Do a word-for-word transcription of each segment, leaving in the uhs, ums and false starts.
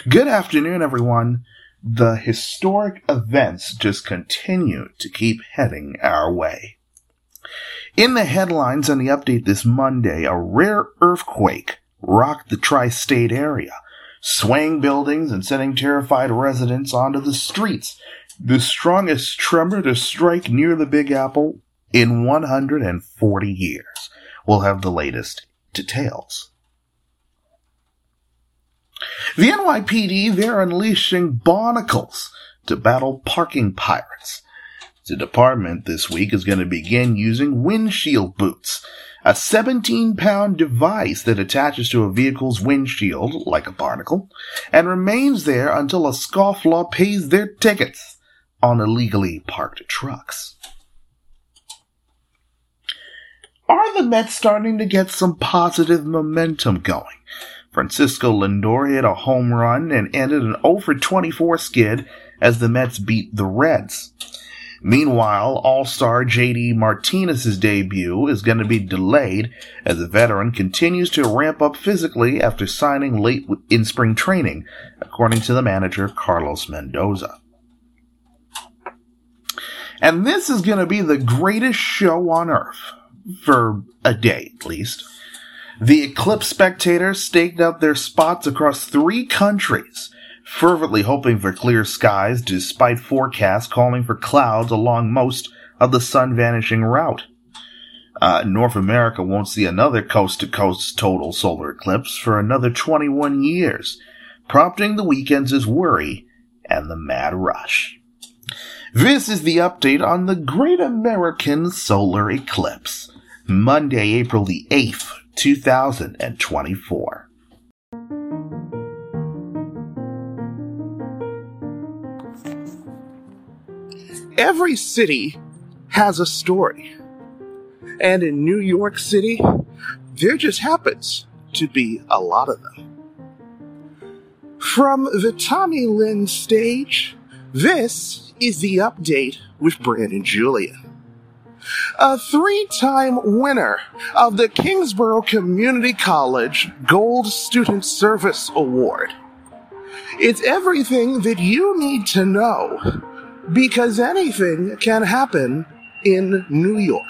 Good afternoon, everyone. The historic events just continue to keep heading our way. In the headlines on the update this Monday, a rare earthquake rocked the tri-state area, swaying buildings and sending terrified residents onto the streets. The strongest tremor to strike near the Big Apple in one hundred forty years. We'll have the latest details. The N Y P D, they're unleashing barnacles to battle parking pirates. The department this week is going to begin using windshield boots, a seventeen-pound device that attaches to a vehicle's windshield like a barnacle and remains there until a scofflaw pays their tickets on illegally parked trucks. Are the Mets starting to get some positive momentum going? Francisco Lindor hit a home run and ended an oh for twenty-four skid as the Mets beat the Reds. Meanwhile, All-Star J D Martinez's debut is going to be delayed as the veteran continues to ramp up physically after signing late in spring training, according to the manager Carlos Mendoza. And this is going to be the greatest show on earth, for a day at least. The eclipse spectators staked out their spots across three countries, fervently hoping for clear skies despite forecasts calling for clouds along most of the sun-vanishing route. Uh, North America won't see another coast-to-coast total solar eclipse for another twenty-one years, prompting the weekend's worry and the mad rush. This is the update on the Great American Solar Eclipse, Monday, April the eighth, two thousand twenty-four. Every city has a story. And in New York City, there just happens to be a lot of them. From the Tommy Lynn stage, this is the update with Brandon Julian. A three-time winner of the Kingsborough Community College Gold Student Service Award. It's everything that you need to know, because anything can happen in New York.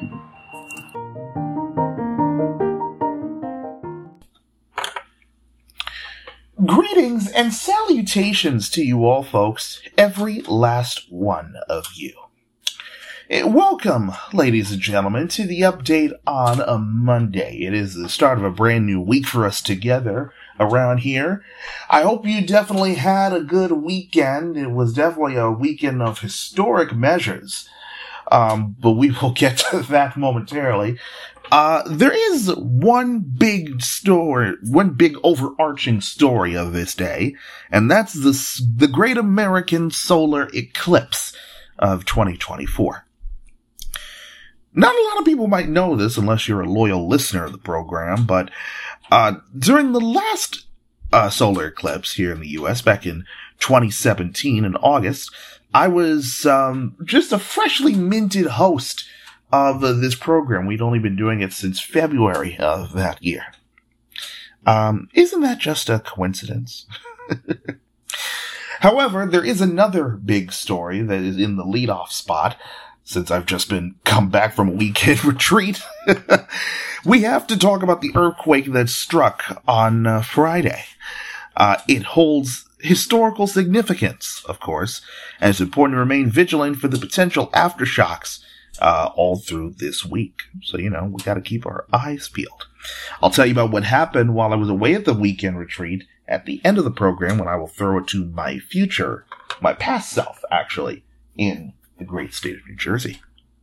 Greetings and salutations to you all, folks, every last one of you. Welcome, ladies and gentlemen, to the update on a Monday. It is the start of a brand new week for us together around here. I hope you definitely had a good weekend. It was definitely a weekend of historic measures, um, but we will get to that momentarily. Uh, there is one big story, one big overarching story of this day, and that's the, the Great American Solar Eclipse of twenty twenty-four. Not a lot of people might know this unless you're a loyal listener of the program, but uh, during the last uh, solar eclipse here in the U S back in twenty seventeen in August, I was um, just a freshly minted host of uh, this program. We'd only been doing it since February of that year. Um, isn't that just a coincidence? However, there is another big story that is in the leadoff spot. Since I've just been come back from a weekend retreat, we have to talk about the earthquake that struck on uh, Friday. Uh, it holds historical significance, of course, and it's important to remain vigilant for the potential aftershocks uh, all through this week. So, you know, we got to keep our eyes peeled. I'll tell you about what happened while I was away at the weekend retreat at the end of the program, when I will throw it to my future, my past self, actually, in the great state of New Jersey.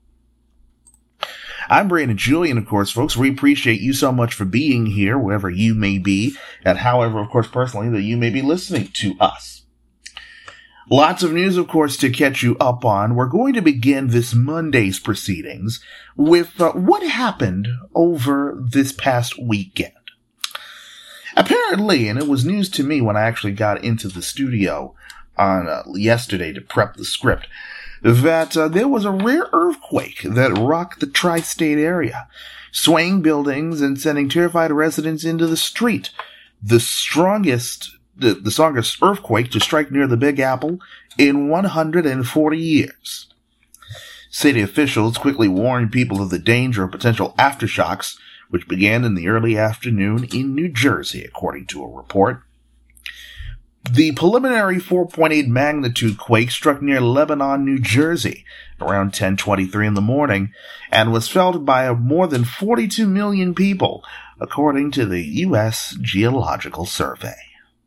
I'm Brandon Julian, of course, folks. We appreciate you so much for being here, wherever you may be, and however, of course, personally, that you may be listening to us. Lots of news, of course, to catch you up on. We're going to begin this Monday's proceedings with uh, what happened over this past weekend. Apparently, and it was news to me when I actually got into the studio on uh, yesterday to prep the script, that uh, there was a rare earthquake that rocked the tri-state area, swaying buildings and sending terrified residents into the street. The strongest the, the strongest earthquake to strike near the Big Apple in one hundred forty years. City officials quickly warned people of the danger of potential aftershocks, which began in the early afternoon in New Jersey, according to a report. The preliminary four point eight magnitude quake struck near Lebanon, New Jersey, around ten twenty-three in the morning, and was felt by more than forty-two million people, according to the U S Geological Survey.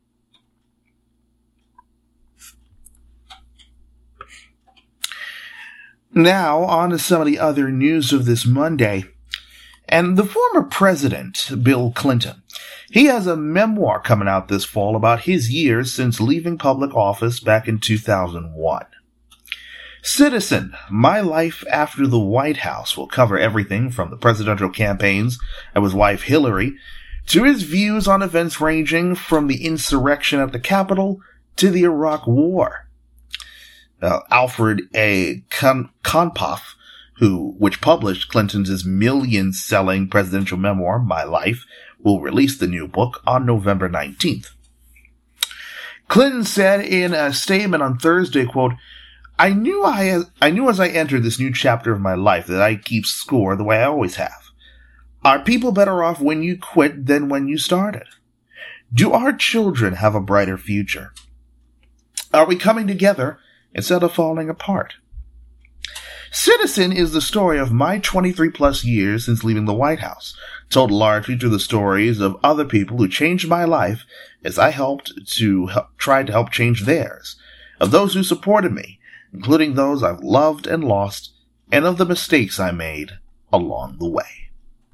Now, on to some of the other news of this Monday. And the former president, Bill Clinton, he has a memoir coming out this fall about his years since leaving public office back in two thousand one. Citizen, My Life After the White House will cover everything from the presidential campaigns of his wife Hillary to his views on events ranging from the insurrection at the Capitol to the Iraq War. Uh, Alfred A. Kon- Konpoff, who, which published Clinton's million-selling presidential memoir, My Life, will release the new book on November nineteenth. Clinton said in a statement on Thursday, quote, I knew I, I knew as I entered this new chapter of my life that I keep score the way I always have. Are people better off when you quit than when you started? Do our children have a brighter future? Are we coming together instead of falling apart? Citizen is the story of my twenty-three plus years since leaving the White House, told largely through the stories of other people who changed my life as I helped to help, try to help change theirs, of those who supported me, including those I've loved and lost, and of the mistakes I made along the way.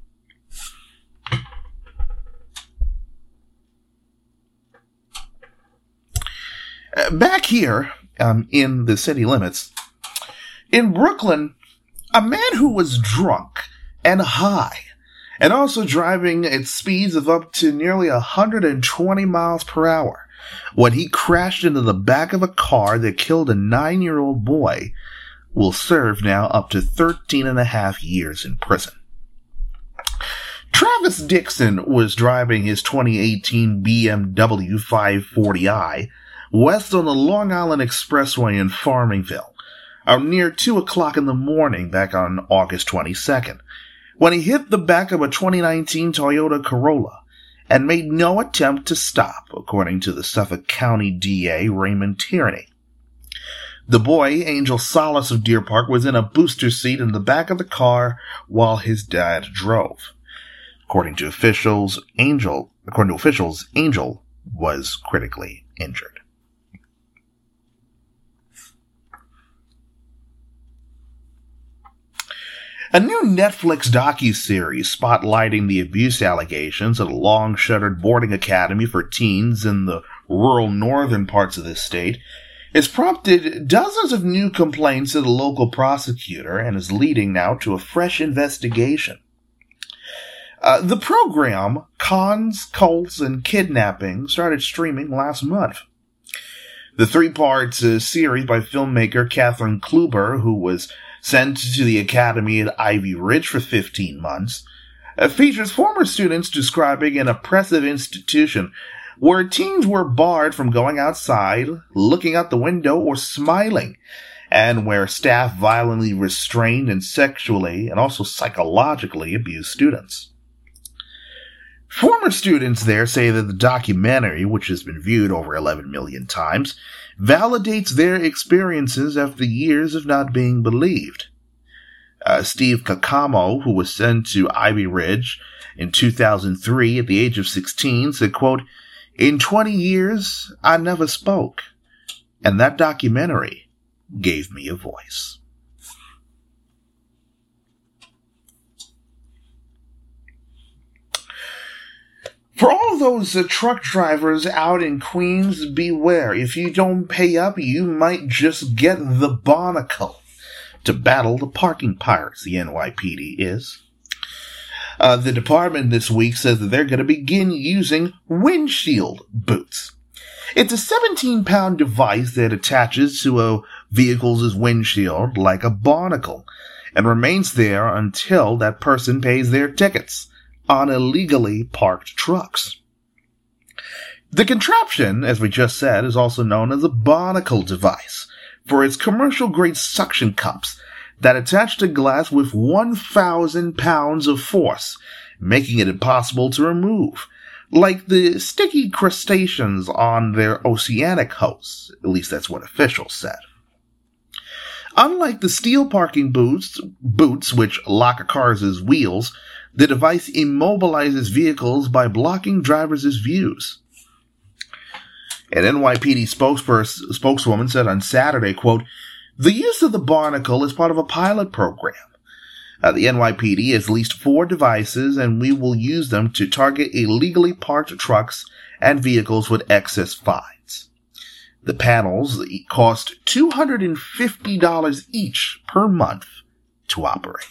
Back here, um, in the city limits, in Brooklyn, a man who was drunk and high, and also driving at speeds of up to nearly one hundred twenty miles per hour, when he crashed into the back of a car that killed a nine-year-old boy, will serve now up to thirteen and a half years in prison. Travis Dixon was driving his twenty eighteen B M W five forty i west on the Long Island Expressway in Farmingville, Uh, near two o'clock in the morning back on August twenty-second, when he hit the back of a twenty nineteen Toyota Corolla and made no attempt to stop, according to the Suffolk County D A Raymond Tierney. The boy, Angel Solace of Deer Park, was in a booster seat in the back of the car while his dad drove. According to officials, Angel, according to officials, Angel was critically injured. A new Netflix docuseries spotlighting the abuse allegations at a long-shuttered boarding academy for teens in the rural northern parts of this state has prompted dozens of new complaints at a local prosecutor and is leading now to a fresh investigation. Uh, the program, Cons, Cults, and Kidnapping, started streaming last month. The three-part uh, series by filmmaker Catherine Kluber, who was sent to the academy at Ivy Ridge for fifteen months, uh, features former students describing an oppressive institution where teens were barred from going outside, looking out the window, or smiling, and where staff violently restrained and sexually and also psychologically abused students. Former students there say that the documentary, which has been viewed over eleven million times, validates their experiences after years of not being believed. Uh, Steve Kakamo, who was sent to Ivy Ridge in two thousand three at the age of sixteen, said, quote, "In twenty years, I never spoke, and that documentary gave me a voice." For all those uh, truck drivers out in Queens, beware. If you don't pay up, you might just get the barnacle to battle the parking pirates, the N Y P D is. Uh, the department this week says that they're going to begin using windshield boots. It's a seventeen-pound device that attaches to a vehicle's windshield like a barnacle and remains there until that person pays their tickets on illegally parked trucks. The contraption, as we just said, is also known as a barnacle device for its commercial-grade suction cups that attach to glass with one thousand pounds of force, making it impossible to remove, like the sticky crustaceans on their oceanic hosts. At least that's what officials said. Unlike the steel parking boots, boots which lock a car's wheels, the device immobilizes vehicles by blocking drivers' views. An N Y P D spokesperson, spokeswoman said on Saturday, quote, "The use of the barnacle is part of a pilot program. Uh, the N Y P D has leased four devices, and we will use them to target illegally parked trucks and vehicles with excess fines. The panels cost two hundred fifty dollars each per month to operate."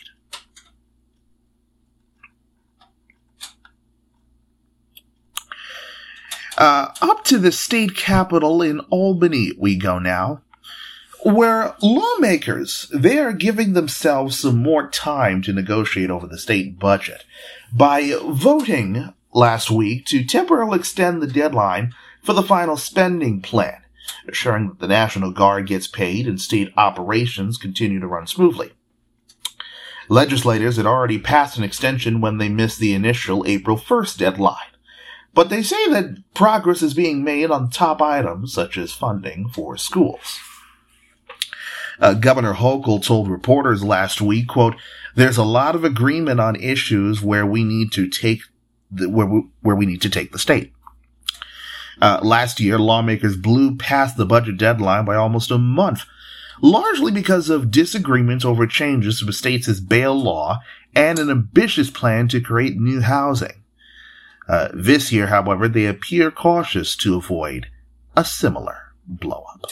Uh, up to the state capitol in Albany we go now, where lawmakers, they are giving themselves some more time to negotiate over the state budget by voting last week to temporarily extend the deadline for the final spending plan, ensuring that the National Guard gets paid and state operations continue to run smoothly. Legislators had already passed an extension when they missed the initial April first deadline, but they say that progress is being made on top items such as funding for schools. Uh, Governor Hochul told reporters last week, quote, "There's a lot of agreement on issues where we need to take the, where we, where we need to take the state." Uh, last year, lawmakers blew past the budget deadline by almost a month, largely because of disagreements over changes to the state's bail law and an ambitious plan to create new housing. Uh, this year, however, they appear cautious to avoid a similar blow-up.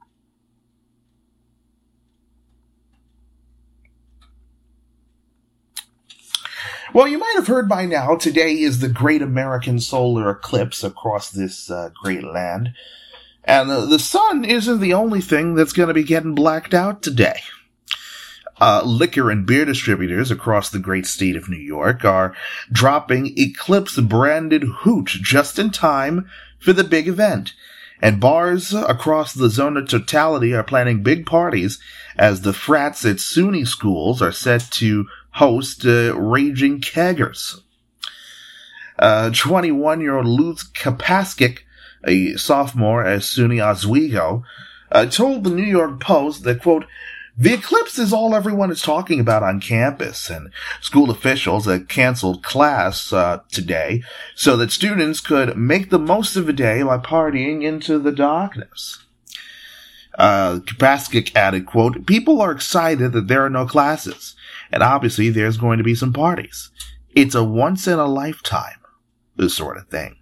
Well, you might have heard by now, today is the Great American Solar Eclipse across this uh, great land. And uh, the sun isn't the only thing that's going to be getting blacked out today. Uh, liquor and beer distributors across the great state of New York are dropping Eclipse-branded hooch just in time for the big event. And bars across the zone of totality are planning big parties as the frats at SUNY schools are set to host uh, raging keggers. Uh, twenty-one-year-old Luz Kapaskik, a sophomore at SUNY Oswego, uh, told the New York Post that, quote, "The eclipse is all everyone is talking about on campus, and school officials had canceled class uh, today so that students could make the most of the day by partying into the darkness." Uh, Kapaskik added, quote, "People are excited that there are no classes, and obviously there's going to be some parties. It's a once-in-a-lifetime sort of thing."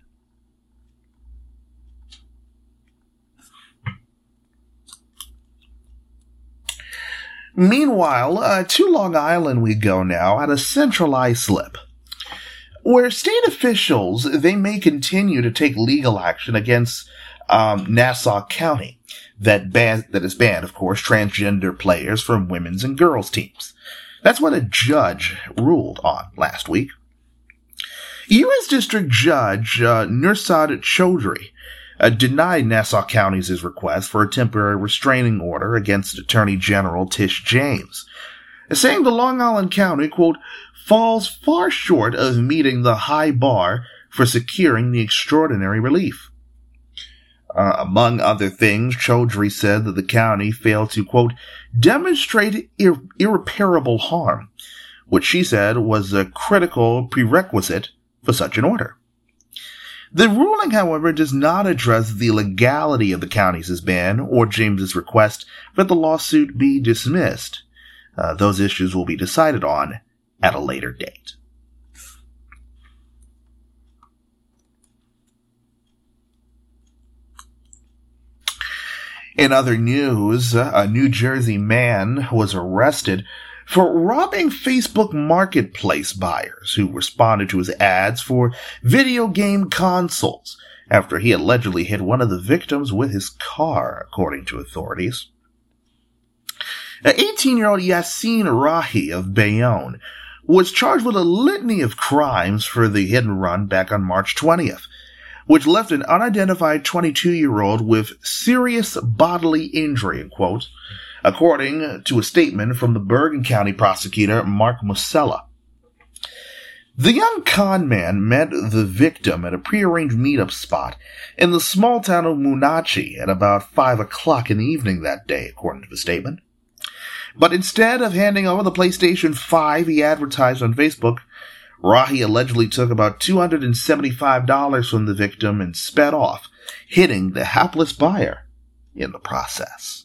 Meanwhile, uh, to Long Island we go now at a centralized slip, where state officials, they may continue to take legal action against um, Nassau County that ban that has banned, of course, transgender players from women's and girls' teams. That's what a judge ruled on last week. U S District Judge uh, Nursad Chaudhry Uh, denied Nassau County's request for a temporary restraining order against Attorney General Tish James, saying the Long Island County, quote, "falls far short of meeting the high bar for securing the extraordinary relief." Uh, among other things, Chaudhry said that the county failed to, quote, "demonstrate ir- irreparable harm," which she said was a critical prerequisite for such an order. The ruling, however, does not address the legality of the county's ban or James's request that the lawsuit be dismissed. Uh, those issues will be decided on at a later date. In other news, a New Jersey man was arrested for robbing Facebook Marketplace buyers who responded to his ads for video game consoles after he allegedly hit one of the victims with his car, according to authorities. eighteen-year-old Yassine Rahi of Bayonne was charged with a litany of crimes for the hit and run back on March twentieth, which left an unidentified twenty-two-year-old with serious bodily injury, in quotes, according to a statement from the Bergen County prosecutor, Mark Musella. The young con man met the victim at a prearranged meetup spot in the small town of Moonachie at about five o'clock in the evening that day, according to the statement. But instead of handing over the PlayStation five he advertised on Facebook, Rahi allegedly took about two hundred seventy-five dollars from the victim and sped off, hitting the hapless buyer in the process.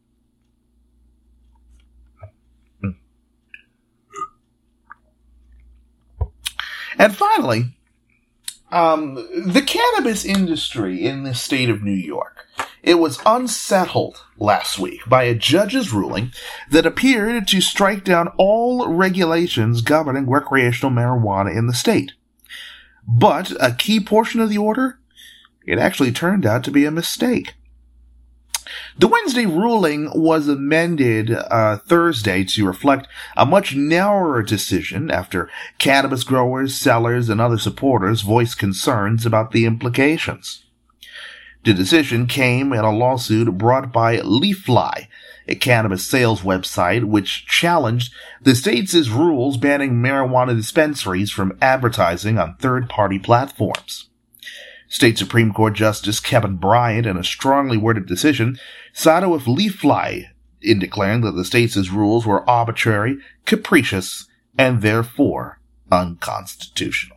And finally, um, the cannabis industry in the state of New York. It was unsettled last week by a judge's ruling that appeared to strike down all regulations governing recreational marijuana in the state. But a key portion of the order, it actually turned out to be a mistake. The Wednesday ruling was amended uh, Thursday to reflect a much narrower decision after cannabis growers, sellers, and other supporters voiced concerns about the implications. The decision came in a lawsuit brought by Leafly, a cannabis sales website which challenged the state's rules banning marijuana dispensaries from advertising on third-party platforms. State Supreme Court Justice Kevin Bryant, in a strongly worded decision, sided with Leafly in declaring that the state's rules were arbitrary, capricious, and therefore unconstitutional.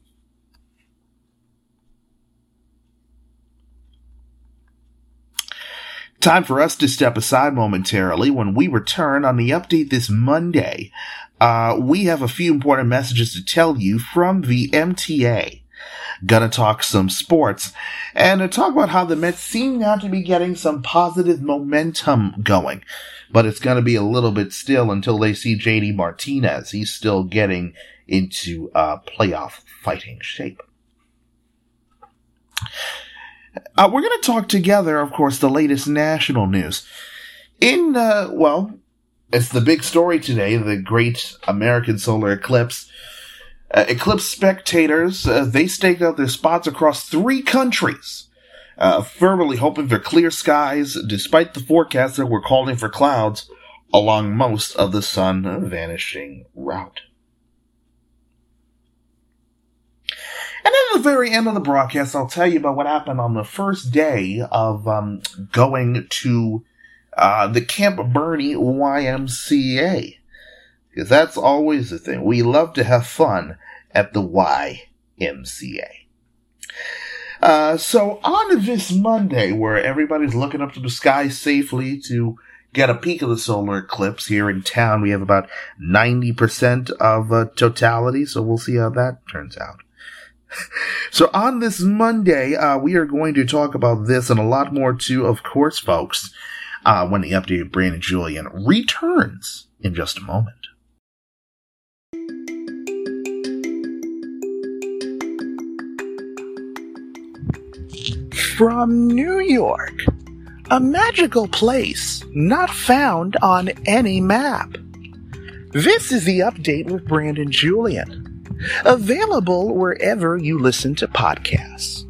Time for us to step aside momentarily. When we return on the update this Monday, uh, we have a few important messages to tell you from the M T A. Gonna talk some sports, and uh, talk about how the Mets seem now to be getting some positive momentum going. But it's gonna be a little bit still until they see J D Martinez. He's still getting into uh, playoff fighting shape. Uh, we're going to talk together, of course, the latest national news. In, uh, well, it's the big story today, the great American solar eclipse. Uh, eclipse spectators, uh, they staked out their spots across three countries, uh, fervently hoping for clear skies, despite the forecasts that were calling for clouds along most of the sun vanishing route. And at the very end of the broadcast, I'll tell you about what happened on the first day of um, going to uh, the Camp Bernie Y M C A. Because that's always the thing. We love to have fun at the Y M C A. Uh, so on this Monday, where everybody's looking up to the sky safely to get a peek of the solar eclipse here in town, we have about ninety percent of uh, totality, so we'll see how that turns out. So on this Monday, uh, we are going to talk about this and a lot more too, of course, folks, uh, when the updated Brandon Julien returns in just a moment. From New York, a magical place not found on any map. This is the update with Brandon Julien. Available wherever you listen to podcasts.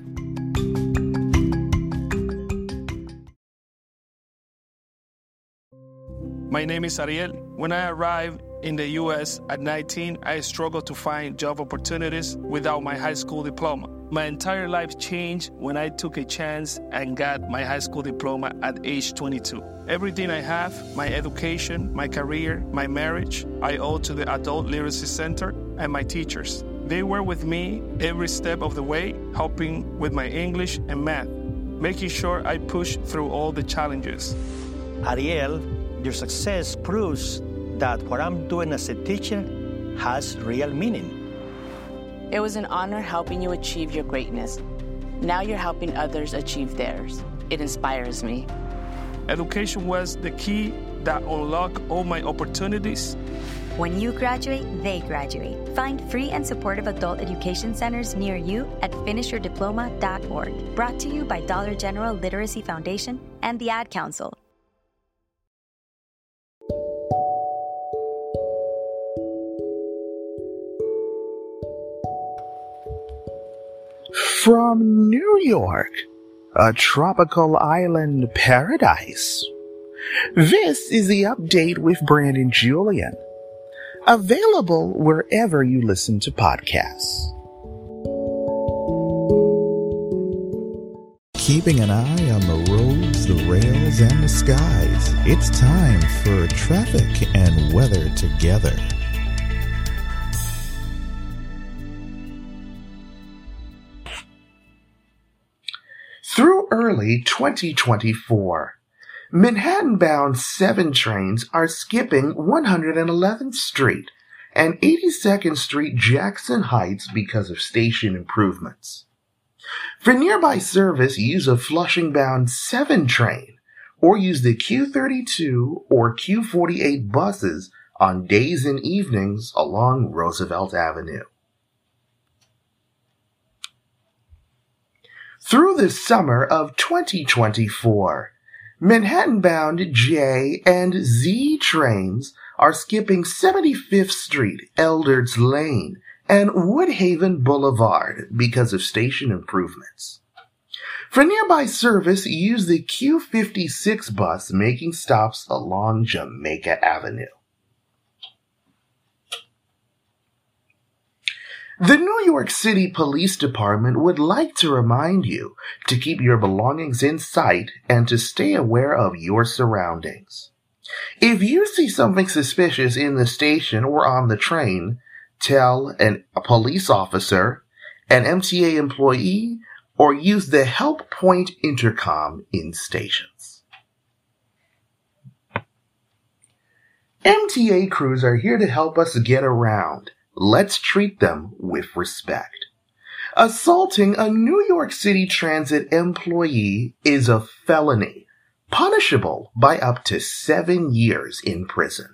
My name is Ariel. When I arrived in the U S at nineteen, I struggled to find job opportunities without my high school diploma. My entire life changed when I took a chance and got my high school diploma at age twenty-two. Everything I have, my education, my career, my marriage, I owe to the Adult Literacy Center and my teachers. They were with me every step of the way, helping with my English and math, making sure I pushed through all the challenges. Ariel, your success proves that what I'm doing as a teacher has real meaning. It was an honor helping you achieve your greatness. Now you're helping others achieve theirs. It inspires me. Education was the key that unlocked all my opportunities. When you graduate, they graduate. Find free and supportive adult education centers near you at finish your diploma dot org. Brought to you by Dollar General Literacy Foundation and the Ad Council. From New York, a tropical island paradise, this is the update with Brandon Julian. Available wherever you listen to podcasts. Keeping an eye on the roads, the rails, and the skies, it's time for traffic and weather together. Through early twenty twenty-four, Manhattan-bound seven trains are skipping one hundred eleventh Street and eighty-second Street Jackson Heights because of station improvements. For nearby service, use a Flushing-bound seven train or use the Q thirty-two or Q forty-eight buses on days and evenings along Roosevelt Avenue. Through the summer of twenty twenty-four, Manhattan-bound J and Z trains are skipping seventy-fifth Street, Eldredge Lane, and Woodhaven Boulevard because of station improvements. For nearby service, use the Q fifty-six bus making stops along Jamaica Avenue. The New York City Police Department would like to remind you to keep your belongings in sight and to stay aware of your surroundings. If you see something suspicious in the station or on the train, tell an, a police officer, an M T A employee, or use the Help Point intercom in stations. M T A crews are here to help us get around. Let's treat them with respect. Assaulting a New York City Transit employee is a felony, punishable by up to seven years in prison.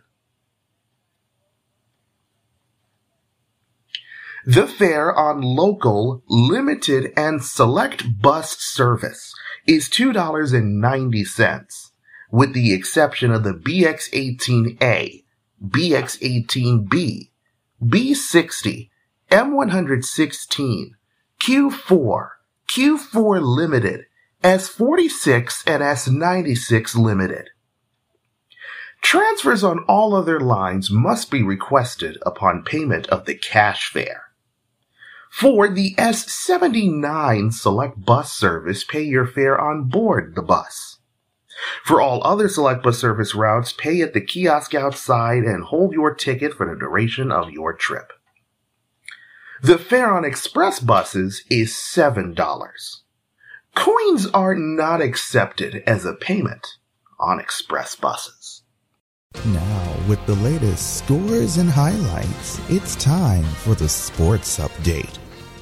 The fare on local, limited, and select bus service is two dollars and ninety cents, with the exception of the B X eighteen A, B X eighteen B, B sixty, M one sixteen, Q four, Q four Limited, S forty-six, and S ninety-six Limited. Transfers on all other lines must be requested upon payment of the cash fare. For the S seventy-nine select bus service, pay your fare on board the bus. For all other select bus service routes, pay at the kiosk outside and hold your ticket for the duration of your trip. The fare on express buses is seven dollars. Coins are not accepted as a payment on express buses. Now, with the latest scores and highlights, it's time for the sports update.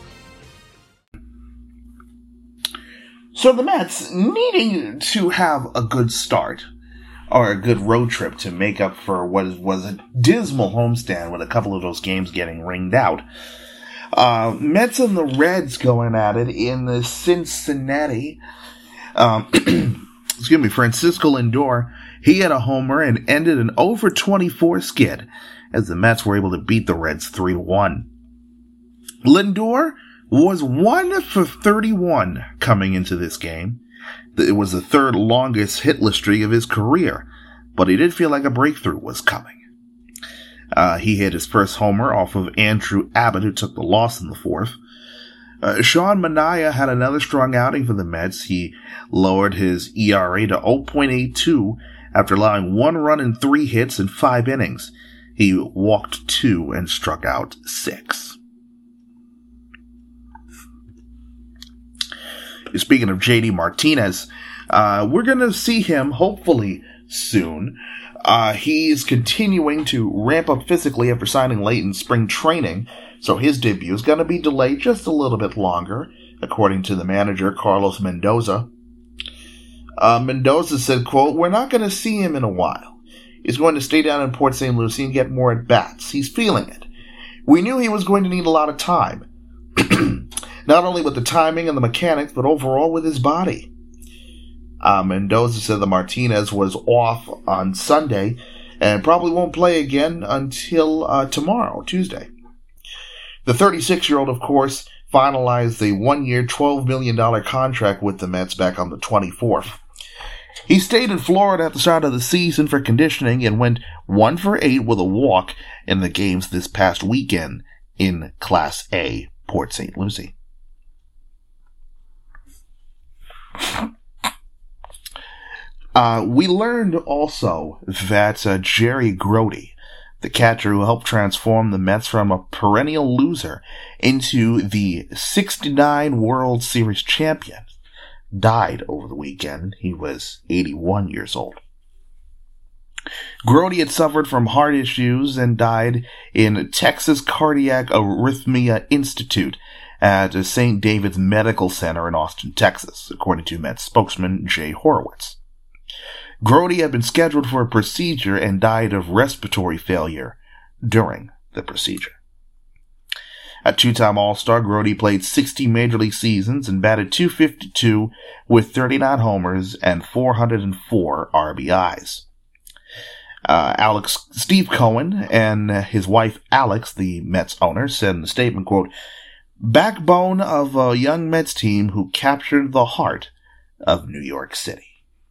So the Mets, needing to have a good start, or a good road trip to make up for what was a dismal homestand with a couple of those games getting ringed out, uh, Mets and the Reds going at it in the Cincinnati. Um, excuse me, Francisco Lindor, he had a homer and ended an oh for twenty-four skid as the Mets were able to beat the Reds three to one. Lindor was one for thirty-one coming into this game. It was the third longest hitless streak of his career, but he did feel like a breakthrough was coming. Uh, he hit his first homer off of Andrew Abbott, who took the loss in the fourth. Uh, Sean Manaea had another strong outing for the Mets. He lowered his E R A to oh point eight two after allowing one run in three hits in five innings. He walked two and struck out six. Speaking of J D Martinez, uh, we're going to see him hopefully soon. Uh, he's continuing to ramp up physically after signing late in spring training, so his debut is going to be delayed just a little bit longer, according to the manager, Carlos Mendoza. Uh, Mendoza said, quote, "We're not going to see him in a while. He's going to stay down in Port Saint Lucie and get more at-bats. He's feeling it. We knew he was going to need a lot of time. Not only with the timing and the mechanics, but overall with his body." Uh, Mendoza said that Martinez was off on Sunday and probably won't play again until uh, tomorrow, Tuesday. The thirty-six-year-old, of course, finalized a one-year, twelve million dollars contract with the Mets back on the twenty-fourth. He stayed in Florida at the start of the season for conditioning and went one for eight with a walk in the games this past weekend in Class A, Port Saint Lucie. Uh, we learned also that uh, Jerry Grote, the catcher who helped transform the Mets from a perennial loser into the sixty-nine World Series champion, died over the weekend. He was eighty-one years old. Grote had suffered from heart issues and died in Texas Cardiac Arrhythmia Institute at Saint David's Medical Center in Austin, Texas, according to Mets spokesman Jay Horowitz. Grote had been scheduled for a procedure and died of respiratory failure during the procedure. A two-time All-Star, Grote played sixty Major League seasons and batted two fifty-two with thirty-nine homers and four hundred four R B Is. Uh, Alex Steve Cohen and his wife Alex, the Mets owner, said in the statement, quote, "Backbone of a young Mets team who captured the heart of New York City."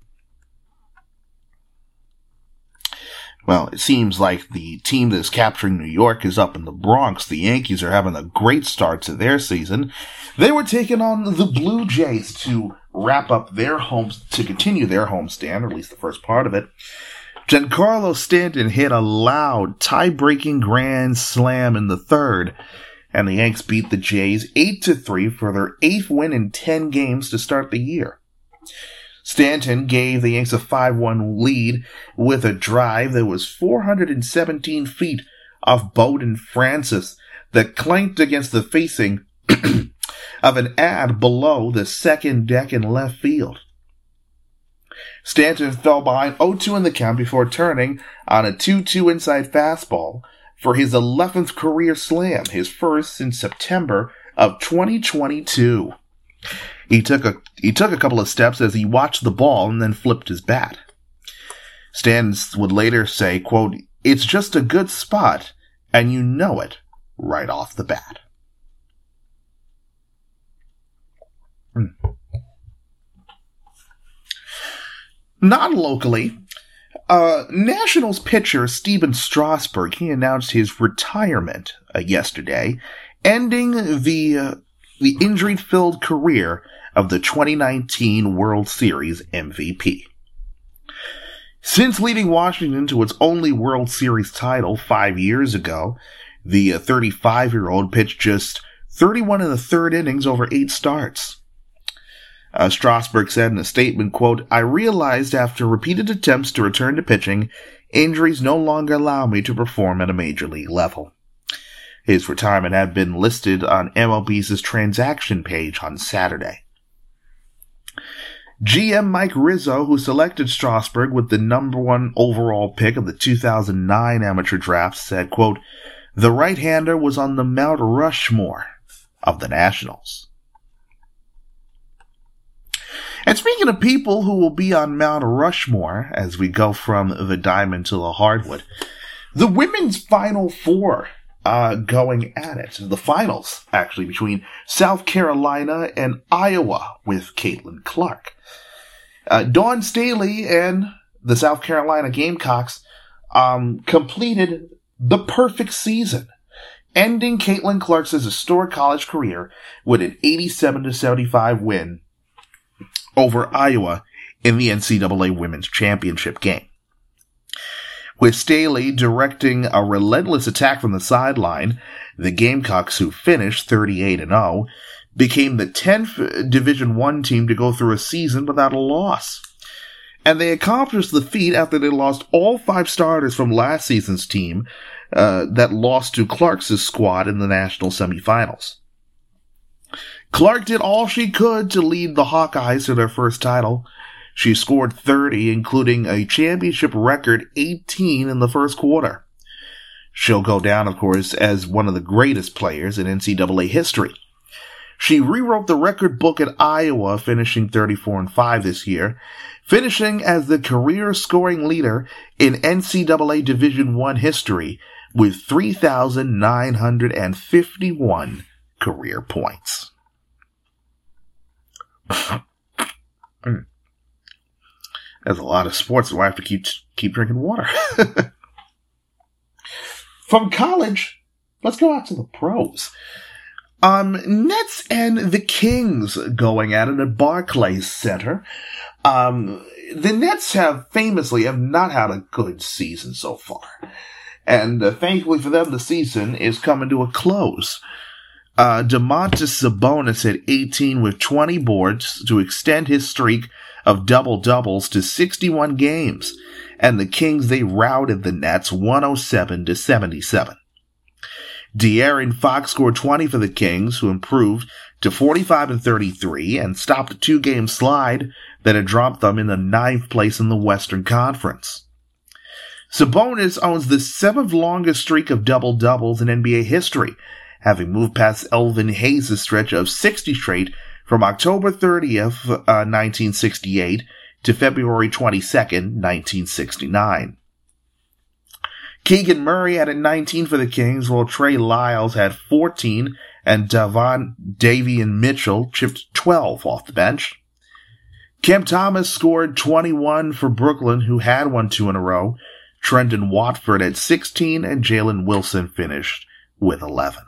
Well, it seems like the team that is capturing New York is up in the Bronx. The Yankees are having a great start to their season. They were taking on the Blue Jays to wrap up their homes, to continue their homestand, or at least the first part of it. Giancarlo Stanton hit a loud, tie-breaking grand slam in the third, and the Yanks beat the Jays eight to three for their eighth win in ten games to start the year. Stanton gave the Yanks a five one lead with a drive that was four hundred seventeen feet off Bowden Francis that clanked against the facing of an ad below the second deck in left field. Stanton fell behind oh two in the count before turning on a two two inside fastball for his eleventh career slam, his first in September of twenty twenty-two. He took a he took a couple of steps as he watched the ball and then flipped his bat. Stanton would later say, quote, "It's just a good spot, and you know it right off the bat." Hmm. Non-locally, uh, Nationals pitcher Stephen Strasburg, he announced his retirement uh, yesterday, ending the uh, the injury-filled career of the twenty nineteen World Series M V P. Since leading Washington to its only World Series title five years ago, the thirty-five-year-old pitched just thirty-one and a third innings over eight starts. Uh, Strasburg said in a statement, quote, "I realized after repeated attempts to return to pitching, injuries no longer allow me to perform at a major league level." His retirement had been listed on M L B's transaction page on Saturday. G M Mike Rizzo, who selected Strasburg with the number one overall pick of the two thousand nine amateur draft, said, quote, "The right-hander was on the Mount Rushmore of the Nationals." And speaking of people who will be on Mount Rushmore as we go from the diamond to the hardwood, the women's Final Four uh, going at it. The finals, actually, between South Carolina and Iowa with Caitlin Clark. Uh, Dawn Staley and the South Carolina Gamecocks um, completed the perfect season, ending Caitlin Clark's historic college career with an eighty-seven to seventy-five win over Iowa in the N C double A Women's Championship game. With Staley directing a relentless attack from the sideline, the Gamecocks, who finished thirty-eight and oh, became the tenth Division One team to go through a season without a loss. And they accomplished the feat after they lost all five starters from last season's team uh, that lost to Clark's squad in the national semifinals. Clark did all she could to lead the Hawkeyes to their first title. She scored thirty, including a championship record eighteen in the first quarter. She'll go down, of course, as one of the greatest players in N C double A history. She rewrote the record book at Iowa, finishing thirty-four and five this year, finishing as the career scoring leader in N C double A Division One history with three thousand nine hundred fifty-one career points. There's a lot of sports where I have to keep keep drinking water. From college, let's go out to the pros. Um, Nets and the Kings going at it at Barclays Center. Um, the Nets have famously have not had a good season so far. And uh, thankfully for them, the season is coming to a close. Uh, Domantas Sabonis had eighteen with twenty boards to extend his streak of double-doubles to sixty-one games. And the Kings, they routed the Nets one oh seven to seventy-seven. De'Aaron Fox scored twenty for the Kings, who improved to forty-five and thirty-three and stopped a two-game slide that had dropped them in the ninth place in the Western Conference. Sabonis owns the seventh longest streak of double-doubles in N B A history, having moved past Elvin Hayes' stretch of sixty straight from October thirtieth, uh, nineteen sixty-eight to February twenty-second, nineteen sixty-nine. Keegan Murray had nineteen for the Kings, while Trey Lyles had fourteen, and Davon Davion Mitchell chipped twelve off the bench. Cam Thomas scored twenty-one for Brooklyn, who had won two in a row. Trendon Watford had sixteen, and Jalen Wilson finished with eleven.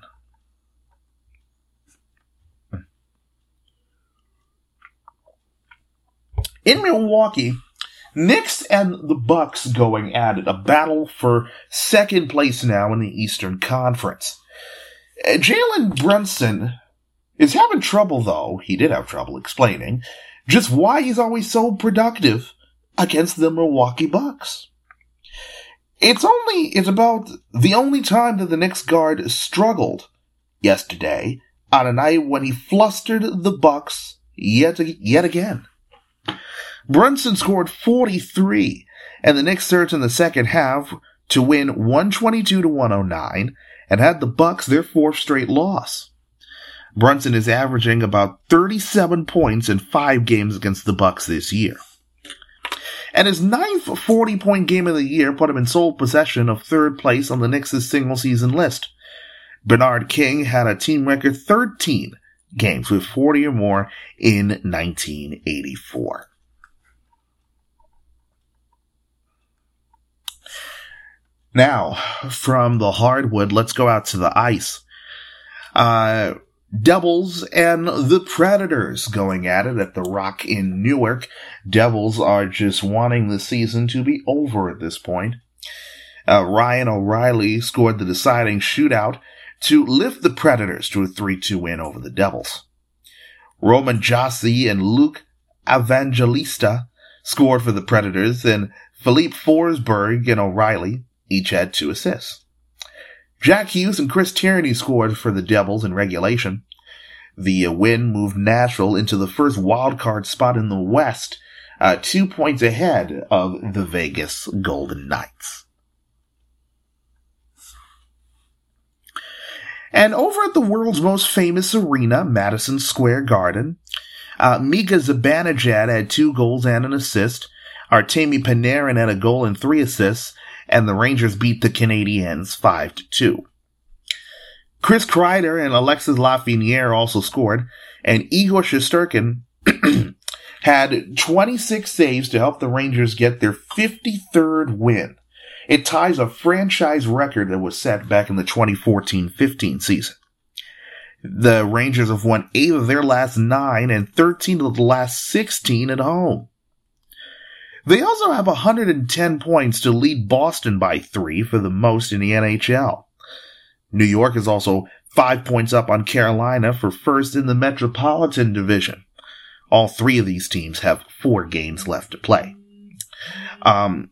In Milwaukee, Knicks and the Bucks going at it, a battle for second place now in the Eastern Conference. Uh, Jalen Brunson is having trouble, though, he did have trouble explaining, just why he's always so productive against the Milwaukee Bucks. It's only, it's about the only time that the Knicks guard struggled yesterday on a night when he flustered the Bucks yet, yet again. Brunson scored forty-three, and the Knicks surged in the second half to win one twenty-two to one oh nine and had the Bucks their fourth straight loss. Brunson is averaging about thirty-seven points in five games against the Bucks this year. And his ninth forty-point game of the year put him in sole possession of third place on the Knicks' single-season list. Bernard King had a team record thirteen games with forty or more in nineteen eighty-four. Now, from the hardwood, let's go out to the ice. Uh, Devils and the Predators going at it at the Rock in Newark. Devils are just wanting the season to be over at this point. Uh, Ryan O'Reilly scored the deciding shootout to lift the Predators to a three two win over the Devils. Roman Josi and Luke Evangelista scored for the Predators, and Philippe Forsberg and O'Reilly each had two assists. Jack Hughes and Chris Tierney scored for the Devils in regulation. The win moved Nashville into the first wildcard spot in the West, uh, two points ahead of the Vegas Golden Knights. And over at the world's most famous arena, Madison Square Garden, uh, Mika Zibanejad had two goals and an assist. Artemi Panarin had a goal and three assists, and the Rangers beat the Canadiens five to two. Chris Kreider and Alexis Lafreniere also scored, and Igor Shesterkin had twenty-six saves to help the Rangers get their fifty-third win. It ties a franchise record that was set back in the twenty fourteen fifteen season. The Rangers have won eight of their last nine and thirteen of the last sixteen at home. They also have one hundred ten points to lead Boston by three for the most in the N H L. New York is also five points up on Carolina for first in the Metropolitan Division. All three of these teams have four games left to play. Um,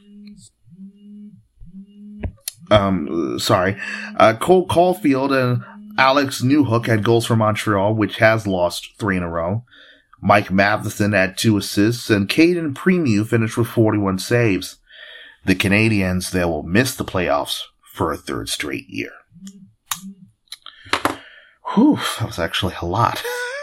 um, sorry. Uh, Cole Caulfield and Alex Newhook had goals for Montreal, which has lost three in a row. Mike Matheson had two assists, and Caden Primieux finished with forty-one saves. The Canadiens, they will miss the playoffs for a third straight year. Whew, that was actually a lot.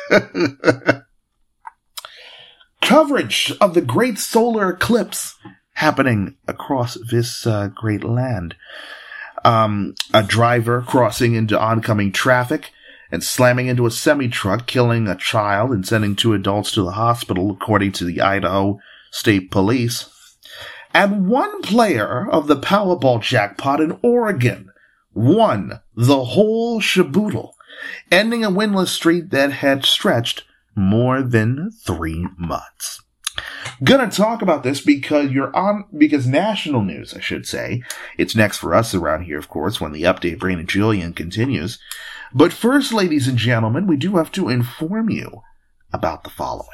Coverage of the great solar eclipse happening across this uh, great land. Um, a driver crossing into oncoming traffic and slamming into a semi-truck, killing a child and sending two adults to the hospital, according to the Idaho State Police. And one player of the Powerball jackpot in Oregon won the whole shaboodle, ending a winless streak that had stretched more than three months. Gonna talk about this because you're on, because national news, I should say. It's next for us around here, of course, when the update Brain and Julian continues. But first, ladies and gentlemen, we do have to inform you about the following.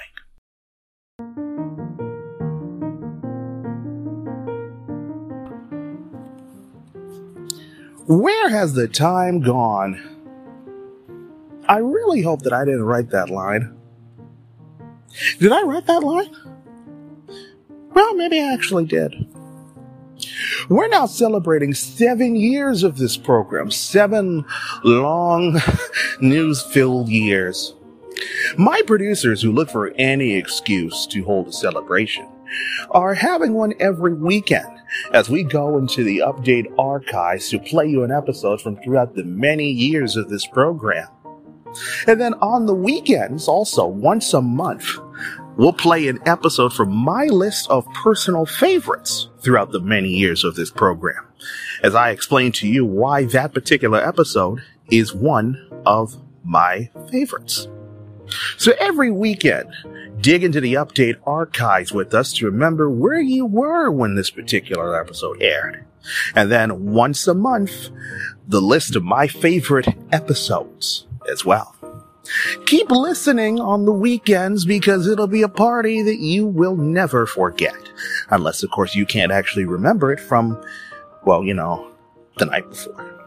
Where has the time gone? I really hope that I didn't write that line. Did I write that line? Well, maybe I actually did. We're now celebrating seven years of this program. Seven long, news-filled years. My producers, who look for any excuse to hold a celebration, are having one every weekend as we go into the Update archives to play you an episode from throughout the many years of this program. And then on the weekends, also once a month, we'll play an episode from my list of personal favorites throughout the many years of this program, as I explain to you why that particular episode is one of my favorites. So every weekend, dig into the Update archives with us to remember where you were when this particular episode aired. And then once a month, the list of my favorite episodes as well. Keep listening on the weekends because it'll be a party that you will never forget. Unless, of course, you can't actually remember it from, well, you know, the night before.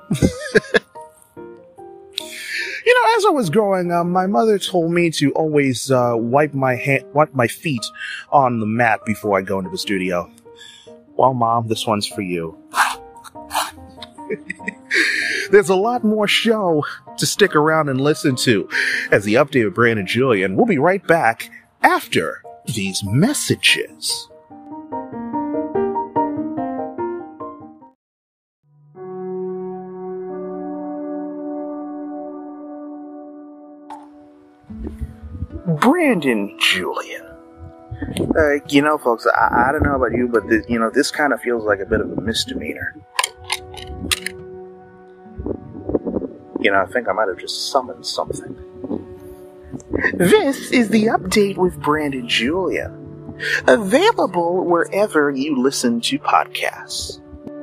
You know, as I was growing up, my mother told me to always uh, wipe my hand, wipe my feet on the mat before I go into the studio. Well, Mom, this one's for you. There's a lot more show to stick around and listen to as the Update with Brandon and Julian. We'll be right back after these messages. Brandon Julian. Uh, you know, folks, I, I don't know about you, but this, you know, this kind of feels like a bit of a misdemeanor. You know, I think I might have just summoned something. This is the Update with Brandon Julian, available wherever you listen to podcasts.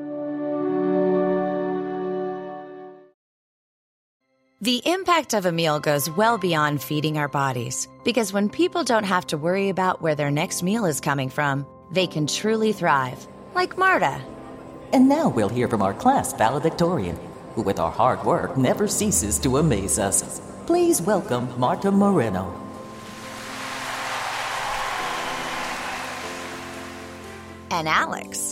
The impact of a meal goes well beyond feeding our bodies, because when people don't have to worry about where their next meal is coming from, they can truly thrive, like Marta. And now we'll hear from our class valedictorian, who with our hard work never ceases to amaze us. Please welcome Marta Moreno. And Alex.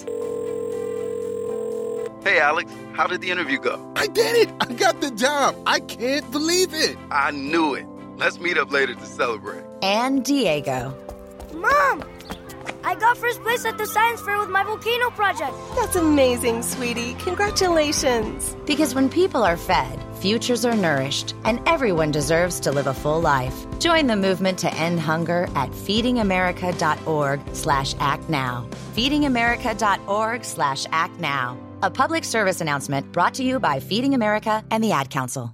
Hey, Alex, how did the interview go? I did it! I got the job! I can't believe it! I knew it. Let's meet up later to celebrate. And Diego. Mom! I got first place at the science fair with my volcano project. That's amazing, sweetie. Congratulations. Because when people are fed, futures are nourished, and everyone deserves to live a full life. Join the movement to end hunger at feedingamerica.org slash act now. feedingamerica.org slash act now. A public service announcement brought to you by Feeding America and the Ad Council.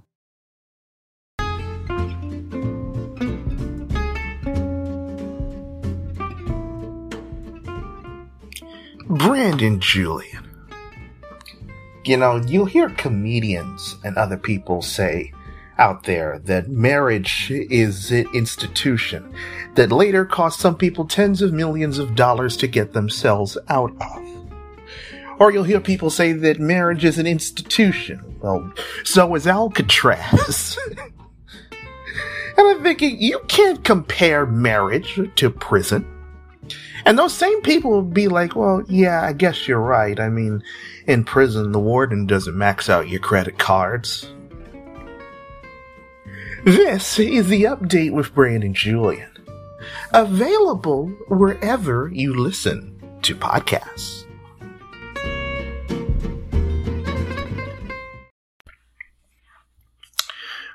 Brandon Julian. You know, you'll hear comedians and other people say out there that marriage is an institution that later cost some people tens of millions of dollars to get themselves out of. Or you'll hear people say that marriage is an institution. Well, so is Alcatraz. And I'm thinking, you can't compare marriage to prison. And those same people will be like, well, yeah, I guess you're right. I mean, in prison, the warden doesn't max out your credit cards. This is the Update with Brandon Julian, available wherever you listen to podcasts.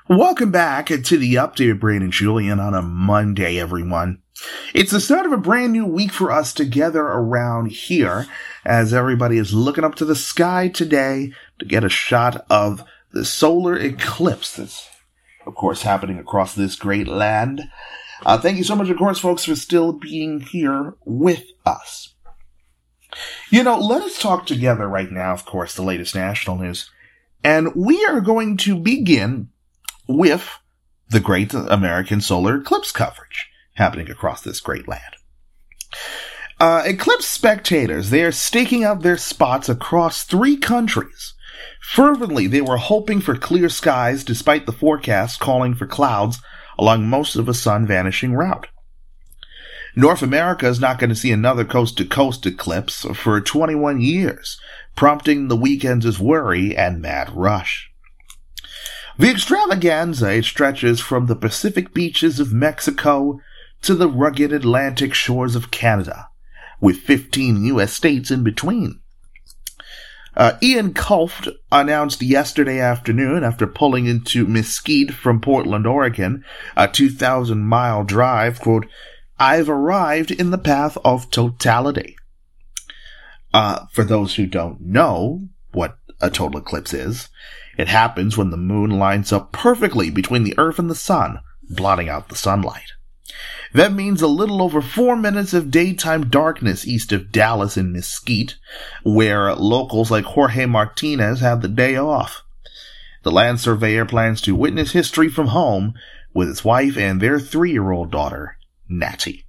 Welcome back to the update of Brandon and Julian on a Monday, everyone. It's the start of a brand new week for us together around here, as everybody is looking up to the sky today to get a shot of the solar eclipse that's, of course, happening across this great land. Uh, thank you so much, of course, folks, for still being here with us. You know, let us talk together right now, of course, the latest national news. And we are going to begin with the great American solar eclipse coverage happening across this great land. Uh, eclipse spectators, they are staking out their spots across three countries. Fervently, they were hoping for clear skies despite the forecast calling for clouds along most of a sun-vanishing route. North America is not going to see another coast-to-coast eclipse for twenty-one years, prompting the weekend's worry and mad rush. The extravaganza it stretches from the Pacific beaches of Mexico to the rugged Atlantic shores of Canada, with fifteen U S states in between. Uh, Ian Kulft announced yesterday afternoon, after pulling into Mesquite from Portland, Oregon, a two thousand mile drive, quote, "I've arrived in the path of totality." Uh, for those who don't know what a total eclipse is, it happens when the moon lines up perfectly between the Earth and the sun, blotting out the sunlight. That means a little over four minutes of daytime darkness east of Dallas in Mesquite, where locals like Jorge Martinez have the day off. The land surveyor plans to witness history from home with his wife and their three-year-old daughter, Natty.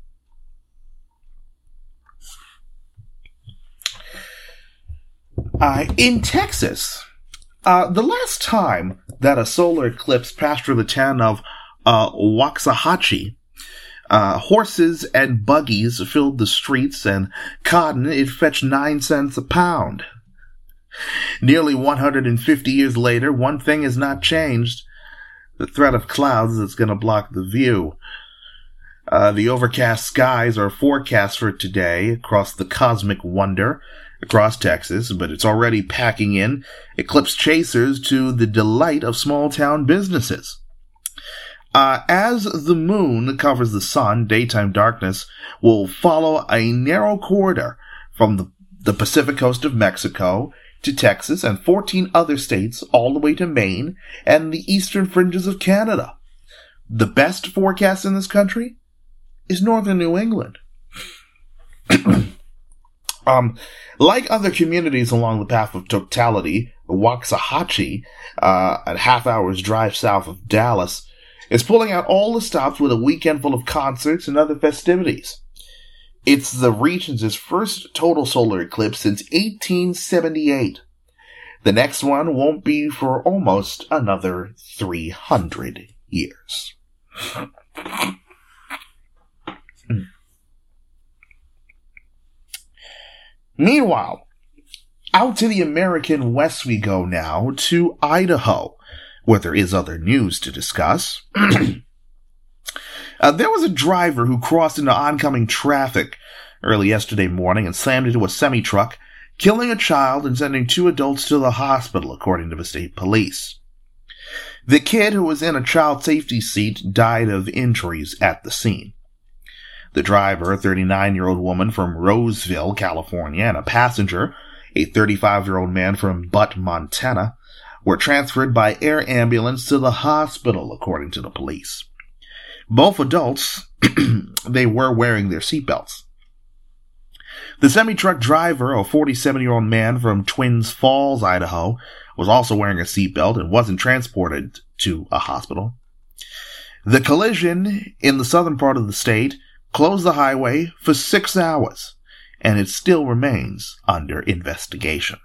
Uh, in Texas, uh, the last time that a solar eclipse passed through the town of uh, Waxahachie, uh, horses and buggies filled the streets, and cotton, it fetched nine cents a pound. Nearly one hundred fifty years later, one thing has not changed: the threat of clouds that's going to block the view. Uh, the overcast skies are forecast for today across the cosmic wonder across Texas, but it's already packing in eclipse chasers to the delight of small-town businesses. Uh, as the moon covers the sun, daytime darkness will follow a narrow corridor from the, the Pacific coast of Mexico to Texas and fourteen other states, all the way to Maine and the eastern fringes of Canada. The best forecast in this country is northern New England. um, like other communities along the path of totality, Waxahachie, uh, a half hour's drive south of Dallas, is pulling out all the stops with a weekend full of concerts and other festivities. It's the region's first total solar eclipse since eighteen seventy-eight. The next one won't be for almost another three hundred years. Meanwhile, out to the American West we go now, to Idaho, where there is other news to discuss. uh, there was a driver who crossed into oncoming traffic early yesterday morning and slammed into a semi-truck, killing a child and sending two adults to the hospital, according to the state police. The kid, who was in a child safety seat, died of injuries at the scene. The driver, a thirty-nine-year-old woman from Roseville, California, and a passenger, a thirty-five-year-old man from Butte, Montana, were transferred by air ambulance to the hospital, according to the police. Both adults, they were wearing their seatbelts. The semi-truck driver, a forty-seven-year-old man from Twins Falls, Idaho, was also wearing a seatbelt and wasn't transported to a hospital. The collision in the southern part of the state closed the highway for six hours, and it still remains under investigation.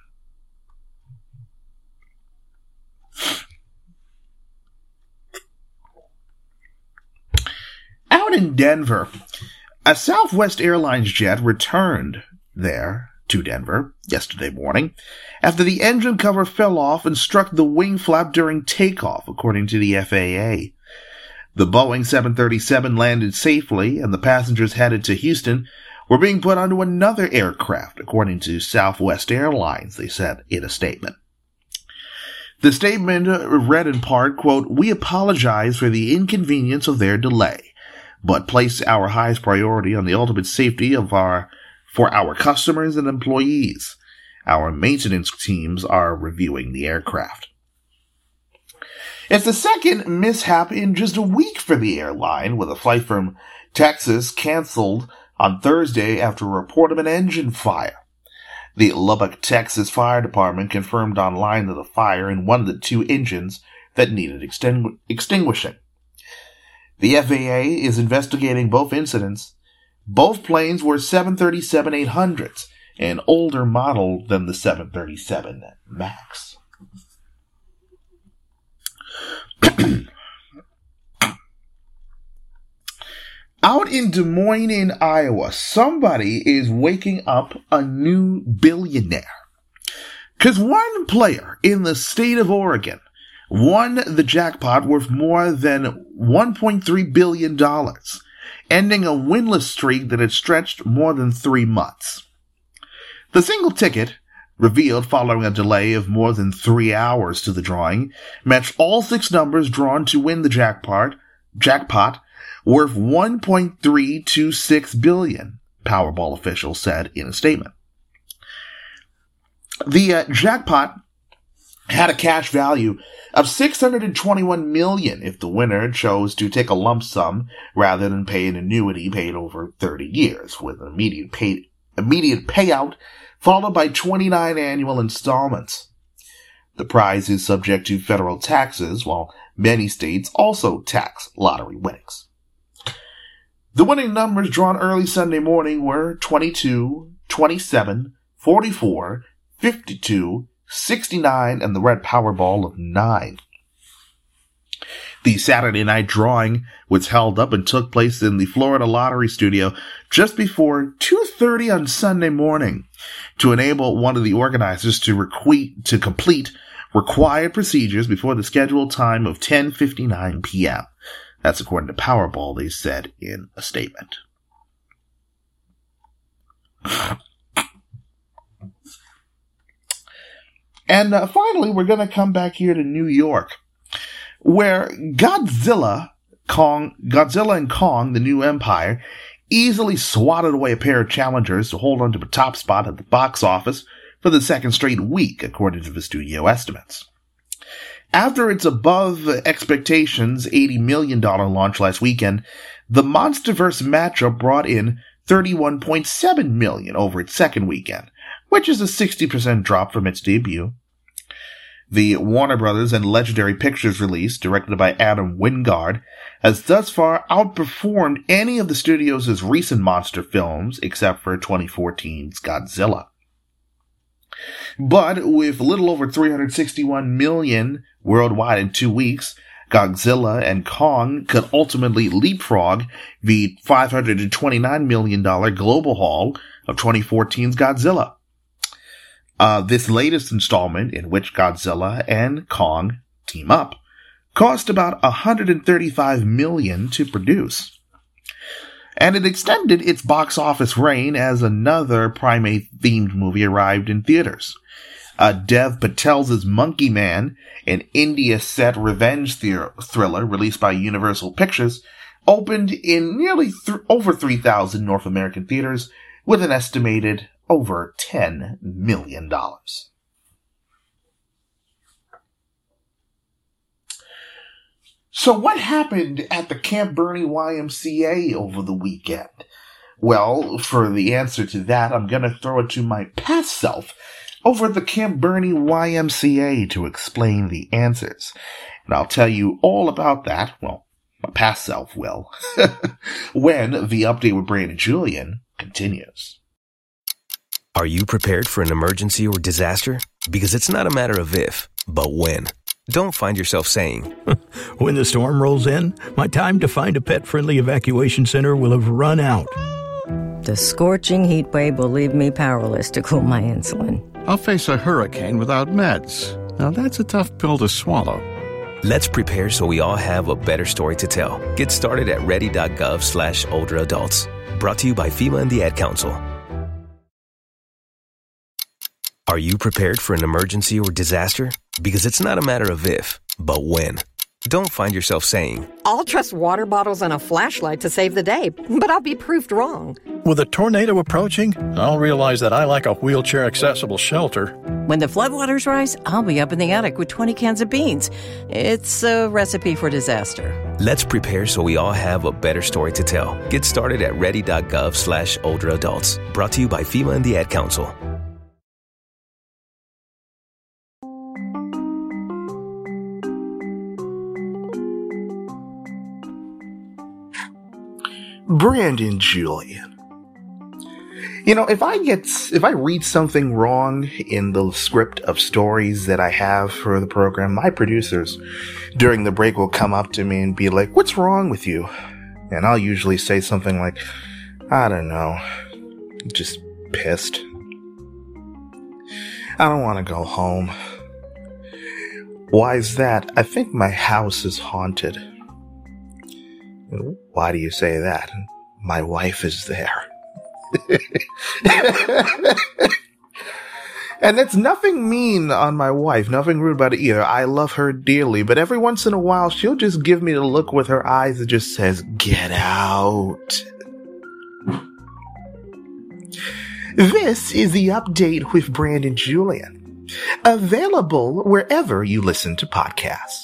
Out in Denver, a Southwest Airlines jet returned there to Denver yesterday morning after the engine cover fell off and struck the wing flap during takeoff, according to the F A A. The Boeing seven thirty-seven landed safely, and the passengers headed to Houston were being put onto another aircraft, according to Southwest Airlines, they said in a statement. The statement read in part, quote, "We apologize for the inconvenience of their delay, but place our highest priority on the ultimate safety of our for our customers and employees. Our maintenance teams are reviewing the aircraft." It's the second mishap in just a week for the airline, with a flight from Texas canceled on Thursday after a report of an engine fire. The Lubbock, Texas Fire Department confirmed online that the fire in one of the two engines that needed extingu- extinguishing. The F A A is investigating both incidents. Both planes were seven thirty-seven eight hundreds, an older model than the seven thirty-seven MAX. Out in Des Moines, in Iowa, somebody is waking up a new billionaire. Because one player in the state of Oregon won the jackpot worth more than one point three billion dollars, ending a winless streak that had stretched more than three months. The single ticket, revealed following a delay of more than three hours to the drawing, matched all six numbers drawn to win the jackpot, jackpot worth one point three two six billion dollars, Powerball officials said in a statement. The uh, jackpot had a cash value of six hundred twenty-one million dollars if the winner chose to take a lump sum rather than pay an annuity paid over thirty years, with an immediate, pay, immediate payout followed by twenty-nine annual installments. The prize is subject to federal taxes, while many states also tax lottery winnings. The winning numbers drawn early Sunday morning were twenty-two, twenty-seven, forty-four, fifty-two, sixty-nine, and the red Powerball of nine. The Saturday night drawing was held up and took place in the Florida Lottery Studio just before two thirty on Sunday morning to enable one of the organizers to, requ- to complete required procedures before the scheduled time of ten fifty-nine p.m. That's according to Powerball, they said in a statement. And uh, finally, we're going to come back here to New York, where Godzilla, Kong, Godzilla and Kong, the New Empire, easily swatted away a pair of challengers to hold on to the top spot at the box office for the second straight week, according to the studio estimates. After its above expectations eighty million dollars launch last weekend, the MonsterVerse matchup brought in thirty-one point seven million dollars over its second weekend, which is a sixty percent drop from its debut. The Warner Brothers and Legendary Pictures release, directed by Adam Wingard, has thus far outperformed any of the studio's recent monster films, except for twenty fourteen's Godzilla. But with a little over three hundred sixty-one million dollars worldwide in two weeks, Godzilla and Kong could ultimately leapfrog the five hundred twenty-nine million dollars global haul of twenty fourteen's Godzilla. Uh, this latest installment, in which Godzilla and Kong team up, cost about one hundred thirty-five million dollars to produce. And it extended its box office reign as another primate-themed movie arrived in theaters. Uh, Dev Patel's Monkey Man, an India-set revenge thr- thriller released by Universal Pictures, opened in nearly th- over three thousand North American theaters with an estimated over ten million dollars. So what happened at the Camp Bernie Y M C A over the weekend? Well, for the answer to that, I'm going to throw it to my past self over at the Camp Bernie Y M C A to explain the answers. And I'll tell you all about that, well, my past self will, when the Update with Brandon Julian continues. Are you prepared for an emergency or disaster? Because it's not a matter of if, but when. Don't find yourself saying, when the storm rolls in, my time to find a pet-friendly evacuation center will have run out. The scorching heat wave will leave me powerless to cool my insulin. I'll face a hurricane without meds. Now that's a tough pill to swallow. Let's prepare so we all have a better story to tell. Get started at ready.gov slash older adults. Brought to you by FEMA and the Ad Council. Are you prepared for an emergency or disaster? Because it's not a matter of if, but when. Don't find yourself saying, I'll trust water bottles and a flashlight to save the day, but I'll be proved wrong. With a tornado approaching, I'll realize that I like a wheelchair-accessible shelter. When the floodwaters rise, I'll be up in the attic with twenty cans of beans. It's a recipe for disaster. Let's prepare so we all have a better story to tell. Get started at ready.gov slash older adults. Brought to you by FEMA and the Ad Council. Brandon Julian. You know, if I get, if I read something wrong in the script of stories that I have for the program, my producers during the break will come up to me and be like, what's wrong with you? And I'll usually say something like, I don't know, just pissed. I don't want to go home. Why is that? I think my house is haunted. Why do you say that? My wife is there. And it's nothing mean on my wife, nothing rude about it either. I love her dearly, but every once in a while she'll just give me the look with her eyes that just says, get out. This is the update with Brandon Julian, available wherever you listen to podcasts.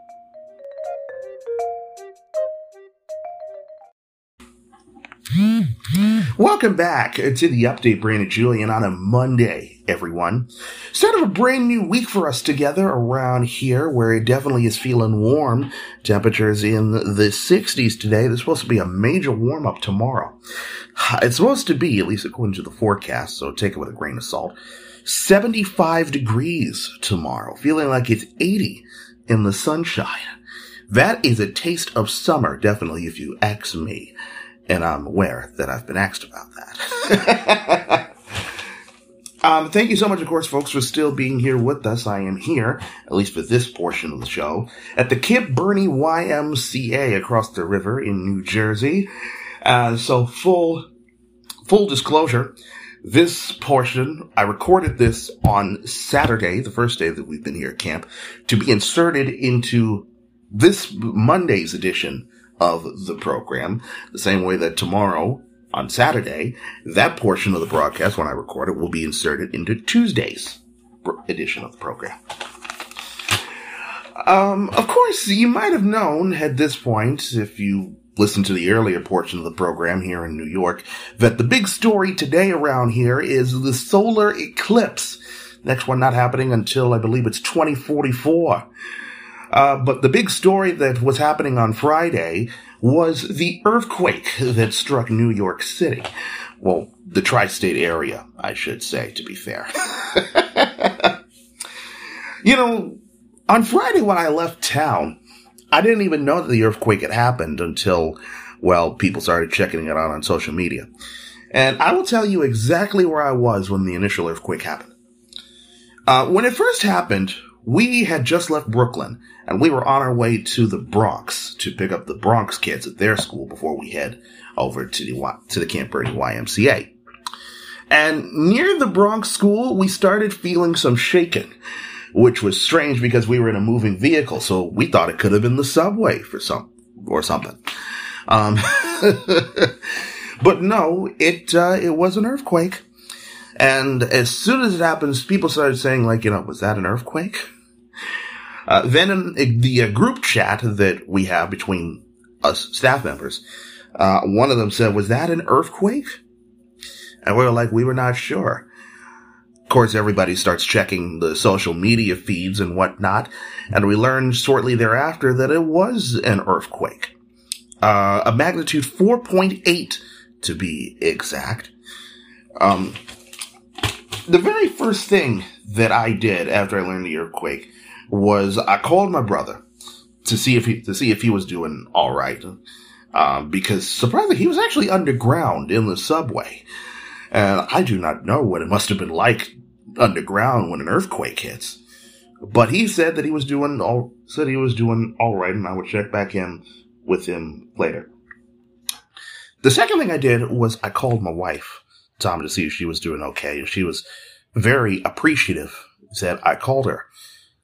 Welcome back to the update, Brandon Julian, on a Monday, everyone. Start of a brand new week for us together around here, where it definitely is feeling warm. Temperatures in the sixties today. There's supposed to be a major warm-up tomorrow. It's supposed to be, at least according to the forecast, so take it with a grain of salt, seventy-five degrees tomorrow. Feeling like it's eighty in the sunshine. That is a taste of summer, definitely, if you ask me. And I'm aware that I've been asked about that. um, thank you so much, of course, folks, for still being here with us. I am here, at least for this portion of the show, at the Camp Bernie Y M C A across the river in New Jersey. Uh, so full, full disclosure, this portion, I recorded this on Saturday, the first day that we've been here at camp, to be inserted into this Monday's edition of the program, the same way that tomorrow, on Saturday, that portion of the broadcast, when I record it, will be inserted into Tuesday's edition of the program. Um, of course, you might have known at this point, if you listened to the earlier portion of the program here in New York, that the big story today around here is the solar eclipse. Next one not happening until, I believe, it's twenty forty-four. Uh, but the big story that was happening on Friday was the earthquake that struck New York City. Well, the tri-state area, I should say, to be fair. You know, on Friday when I left town, I didn't even know that the earthquake had happened until, well, people started checking it out on social media. And I will tell you exactly where I was when the initial earthquake happened. Uh, when it first happened, we had just left Brooklyn, and we were on our way to the Bronx to pick up the Bronx kids at their school before we head over to the to the Camp Bernie Y M C A. And near the Bronx school, we started feeling some shaking, which was strange because we were in a moving vehicle, so we thought it could have been the subway for some or something. Um, but no, it uh, it was an earthquake. And as soon as it happens, people started saying, like, you know, was that an earthquake? Uh, then in the uh, group chat that we have between us staff members, uh, one of them said, was that an earthquake? And we were like, we were not sure. Of course, everybody starts checking the social media feeds and whatnot, and we learned shortly thereafter that it was an earthquake. Uh, a magnitude four point eight, to be exact. Um... The very first thing that I did after I learned the earthquake was I called my brother to see if he to see if he was doing all right, um, because surprisingly he was actually underground in the subway, and I do not know what it must have been like underground when an earthquake hits. But he said that he was doing all said he was doing all right, and I would check back in with him later. The second thing I did was I called my wife, Tom, to see if she was doing okay. She was very appreciative. Said I called her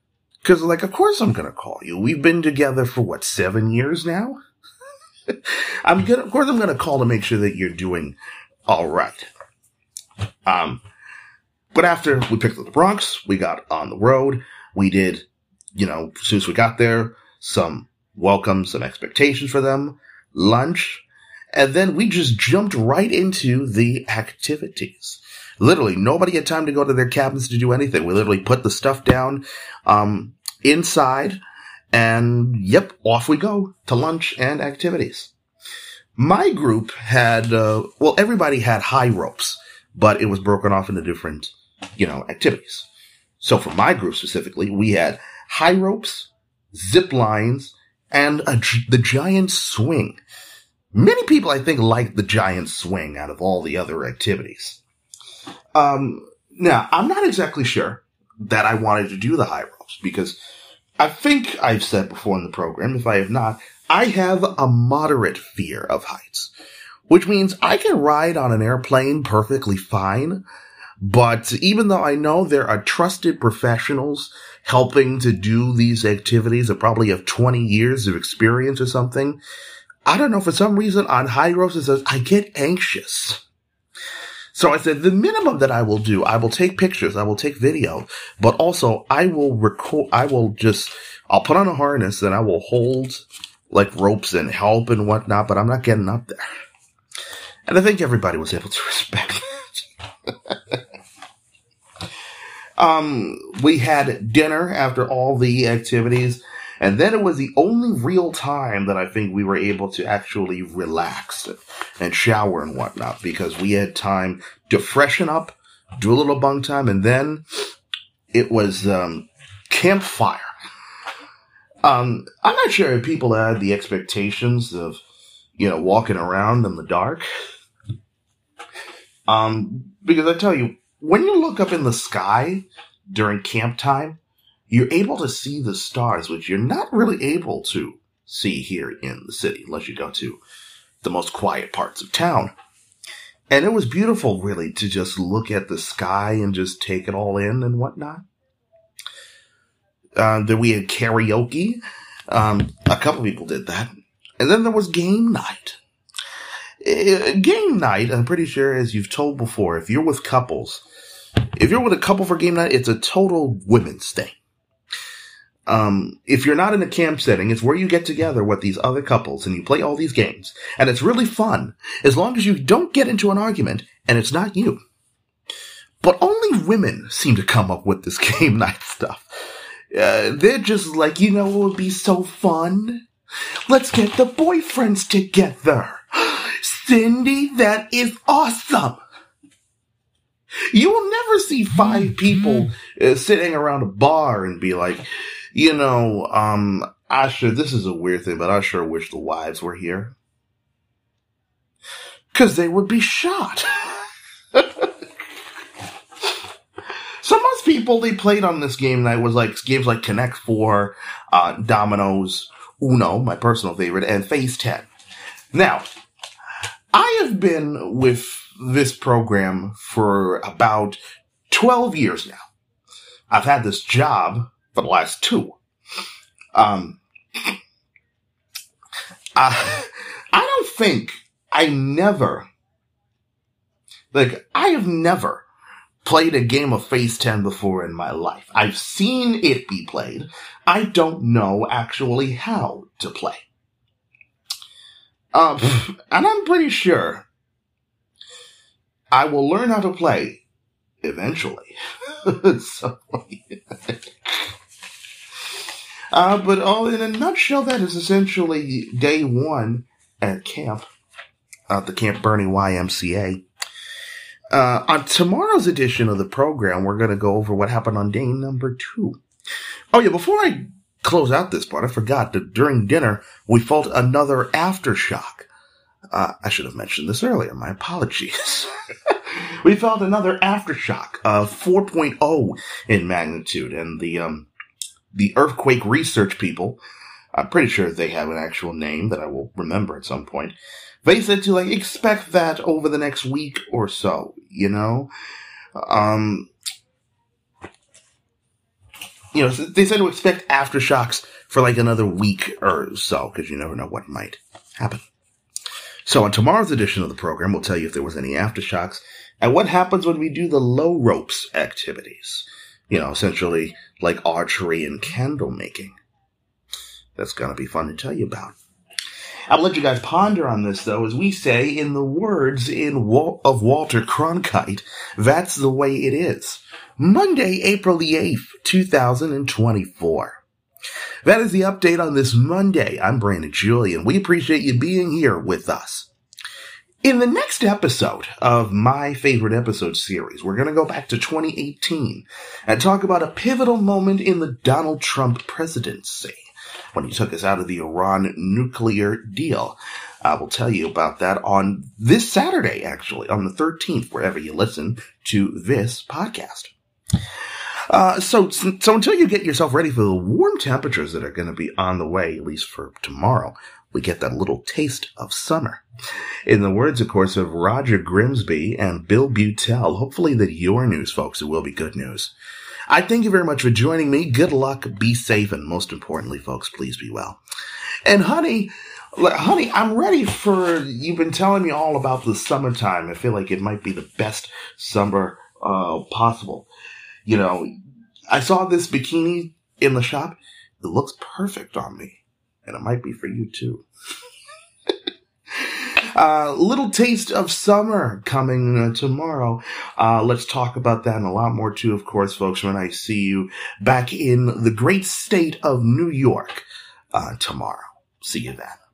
Because, like, of course I'm going to call you. We've been together for, what, seven years now? I'm gonna, of course I'm going to call to make sure that you're doing all right. Um, but after we picked up the Bronx, we got on the road. We did, you know, as soon as we got there, some welcome, some expectations for them, lunch, and then we just jumped right into the activities. Literally, nobody had time to go to their cabins to do anything. We literally put the stuff down um, inside, and yep, off we go to lunch and activities. My group had, uh, well, everybody had high ropes, but it was broken off into different, you know, activities. So for my group specifically, we had high ropes, zip lines, and a, the giant swing. Many people, I think, liked the giant swing out of all the other activities. Um, now, I'm not exactly sure that I wanted to do the high ropes because I think I've said before in the program, if I have not, I have a moderate fear of heights, which means I can ride on an airplane perfectly fine. But even though I know there are trusted professionals helping to do these activities that probably have twenty years of experience or something, I don't know, for some reason on high ropes it says I get anxious. So I said, the minimum that I will do, I will take pictures, I will take video, but also I will record, I will just, I'll put on a harness and I will hold like ropes and help and whatnot, but I'm not getting up there. And I think everybody was able to respect that. um, we had dinner after all the activities, and then it was the only real time that I think we were able to actually relax and shower and whatnot, because we had time to freshen up, do a little bunk time, and then it was um, campfire. Um, I'm not sure if people had the expectations of, you know, walking around in the dark. Um, because I tell you, when you look up in the sky during camp time, you're able to see the stars, which you're not really able to see here in the city, unless you go to the most quiet parts of town. And it was beautiful, really, to just look at the sky and just take it all in and whatnot. Uh, then we had karaoke. Um, a couple people did that. And then there was game night. Uh, game night, I'm pretty sure, as you've told before, if you're with couples, if you're with a couple for game night, it's a total women's thing. Um, if you're not in a camp setting, it's where you get together with these other couples and you play all these games. And it's really fun, as long as you don't get into an argument and it's not you. But only women seem to come up with this game night stuff. Uh, they're just like, you know what would be so fun? Let's get the boyfriends together. Cindy, that is awesome. You will never see five people uh, sitting around a bar and be like, you know, um, I sure, this is a weird thing, but I sure wish the wives were here. Because they would be shot. So most people, they played on this game night was like games like Connect Four, uh, Dominoes, Uno, my personal favorite, and Phase ten. Now, I have been with this program for about twelve years now. I've had this job for the last two. Um, I, I don't think I never, like, I have never played a game of Phase ten before in my life. I've seen it be played. I don't know actually how to play. Um, and I'm pretty sure I will learn how to play eventually. So, uh, but all in a nutshell, that is essentially day one at camp, at the Camp Bernie Y M C A. Uh, on tomorrow's edition of the program, we're going to go over what happened on day number two. Oh yeah, before I close out this part, I forgot that during dinner, we felt another aftershock. Uh, I should have mentioned this earlier. My apologies. We felt another aftershock of four point oh in magnitude, and the, um, the earthquake research people, I'm pretty sure they have an actual name that I will remember at some point. They said to, like, expect that over the next week or so, you know? Um, you know, they said to expect aftershocks for like another week or so, because you never know what might happen. So on tomorrow's edition of the program, we'll tell you if there was any aftershocks and what happens when we do the low ropes activities. You know, essentially like archery and candle making. That's going to be fun to tell you about. I'll let you guys ponder on this, though, as we say in the words in Wal- of Walter Cronkite, that's the way it is. Monday, April the eighth, two thousand twenty-four. That is the update on this Monday. I'm Brandon Julian. We appreciate you being here with us. In the next episode of My Favorite Episode series, we're going to go back to twenty eighteen and talk about a pivotal moment in the Donald Trump presidency when he took us out of the Iran nuclear deal. I will tell you about that on this Saturday, actually, on the thirteenth, wherever you listen to this podcast. Uh, so, so until you get yourself ready for the warm temperatures that are going to be on the way, at least for tomorrow, we get that little taste of summer. In the words, of course, of Roger Grimsby and Bill Butel, hopefully that your news, folks, it will be good news. I thank you very much for joining me. Good luck, be safe, and most importantly, folks, please be well. And honey, honey, I'm ready for, you've been telling me all about the summertime. I feel like it might be the best summer uh, possible. You know, I saw this bikini in the shop. It looks perfect on me. And it might be for you, too. Uh, little taste of summer coming uh, tomorrow. Uh, let's talk about that and a lot more, too, of course, folks, when I see you back in the great state of New York uh, tomorrow. See you then.